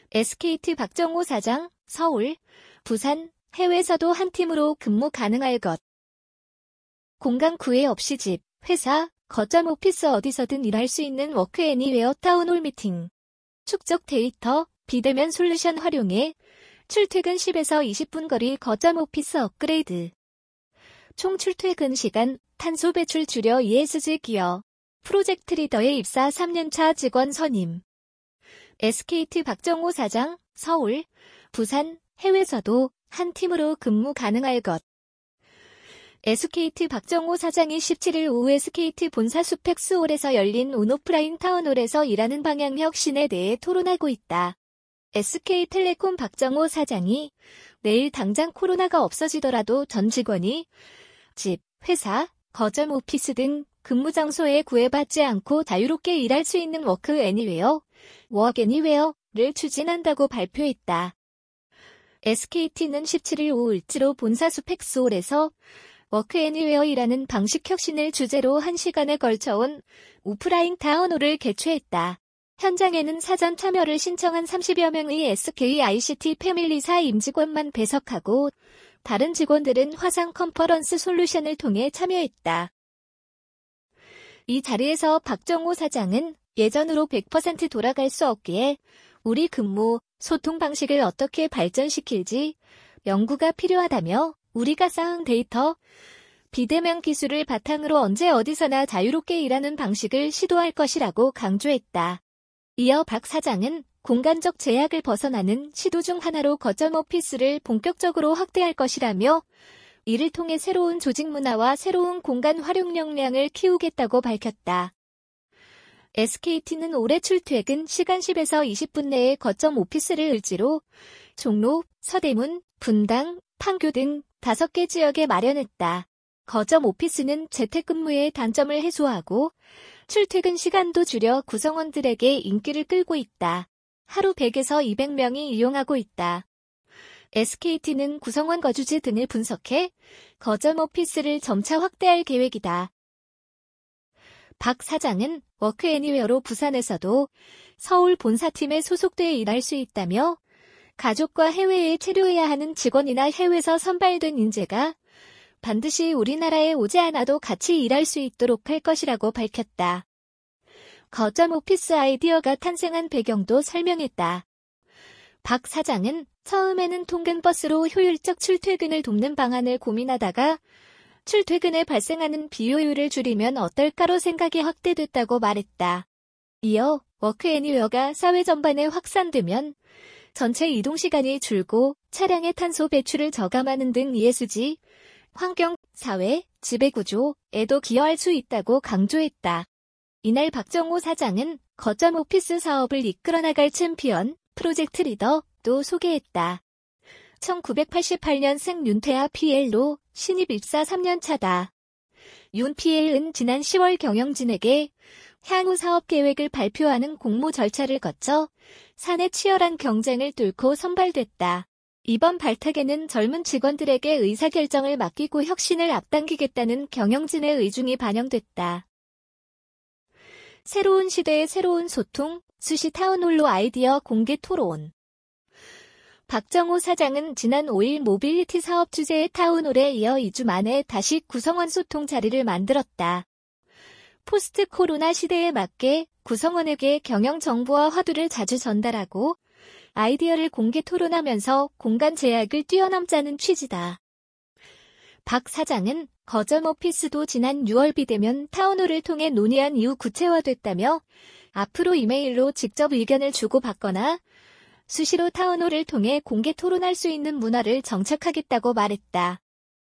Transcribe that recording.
SKT 박정호 사장, 서울, 부산, 해외에서도 한 팀으로 근무 가능할 것. 공간 구애 없이 집, 회사, 거점 오피스 어디서든 일할 수 있는 워크 애니웨어 타운홀 미팅. 축적 데이터, 비대면 솔루션 활용해 출퇴근 10에서 20분 거리 거점 오피스 업그레이드. 총 출퇴근 시간, 탄소 배출 줄여 ESG 기여. 프로젝트 리더에 입사 3년차 직원 선임. SKT 박정호 사장, 서울, 부산, 해외에서도 한 팀으로 근무 가능할 것. SKT 박정호 사장이 17일 오후 SKT 본사 수펙스홀에서 열린 온오프라인 타운홀에서 일하는 방향 혁신에 대해 토론하고 있다. SK텔레콤 박정호 사장이 내일 당장 코로나가 없어지더라도 전 직원이 집, 회사, 거점 오피스 등 근무 장소에 구애받지 않고 자유롭게 일할 수 있는 워크 애니웨어, 워크 애니웨어를 추진한다고 발표했다. SKT는 17일 오후 을지로 본사 수펙스홀에서 워크 애니웨어이라는 방식 혁신을 주제로 1시간에 걸쳐온 오프라인 타운홀을 개최했다. 현장에는 사전 참여를 신청한 30여 명의 SKICT 패밀리사 임직원만 배석하고 다른 직원들은 화상 컨퍼런스 솔루션을 통해 참여했다. 이 자리에서 박정호 사장은 예전으로 100% 돌아갈 수 없기에 우리 근무, 소통 방식을 어떻게 발전시킬지 연구가 필요하다며 우리가 쌓은 데이터, 비대면 기술을 바탕으로 언제 어디서나 자유롭게 일하는 방식을 시도할 것이라고 강조했다. 이어 박 사장은 공간적 제약을 벗어나는 시도 중 하나로 거점 오피스를 본격적으로 확대할 것이라며 이를 통해 새로운 조직 문화와 새로운 공간 활용 역량을 키우겠다고 밝혔다. SKT는 올해 출퇴근 시간 10에서 20분 내에 거점 오피스를 을지로, 종로, 서대문, 분당, 판교 등 5개 지역에 마련했다. 거점 오피스는 재택근무의 단점을 해소하고 출퇴근 시간도 줄여 구성원들에게 인기를 끌고 있다. 하루 100에서 200명이 이용하고 있다. SKT는 구성원 거주지 등을 분석해 거점 오피스를 점차 확대할 계획이다. 박 사장은 워크 애니웨어로 부산에서도 서울 본사팀에 소속돼 일할 수 있다며 가족과 해외에 체류해야 하는 직원이나 해외에서 선발된 인재가 반드시 우리나라에 오지 않아도 같이 일할 수 있도록 할 것이라고 밝혔다. 거점 오피스 아이디어가 탄생한 배경도 설명했다. 박 사장은 처음에는 통근버스로 효율적 출퇴근을 돕는 방안을 고민하다가 출퇴근에 발생하는 비효율을 줄이면 어떨까로 생각이 확대됐다고 말했다. 이어 워크 애니웨어가 사회 전반에 확산되면 전체 이동시간이 줄고 차량의 탄소 배출을 저감하는 등 ESG, 환경, 사회, 지배구조에도 기여할 수 있다고 강조했다. 이날 박정호 사장은 거점 오피스 사업을 이끌어 나갈 챔피언, 프로젝트 리더도 소개했다. 1988년생 윤태아 PL로 신입 입사 3년차다. 윤 PL은 지난 10월 경영진에게 향후 사업 계획을 발표하는 공모 절차를 거쳐 사내 치열한 경쟁을 뚫고 선발됐다. 이번 발탁에는 젊은 직원들에게 의사결정을 맡기고 혁신을 앞당기겠다는 경영진의 의중이 반영됐다. 새로운 시대의 새로운 소통, 수시 타운홀로 아이디어 공개 토론. 박정호 사장은 지난 5일 모빌리티 사업 주제의 타운홀에 이어 2주 만에 다시 구성원 소통 자리를 만들었다. 포스트 코로나 시대에 맞게 구성원에게 경영 정보와 화두를 자주 전달하고 아이디어를 공개 토론하면서 공간 제약을 뛰어넘자는 취지다. 박 사장은 거점 오피스도 지난 6월 비대면 타운홀을 통해 논의한 이후 구체화됐다며 앞으로 이메일로 직접 의견을 주고받거나 수시로 타운홀을 통해 공개 토론할 수 있는 문화를 정착하겠다고 말했다.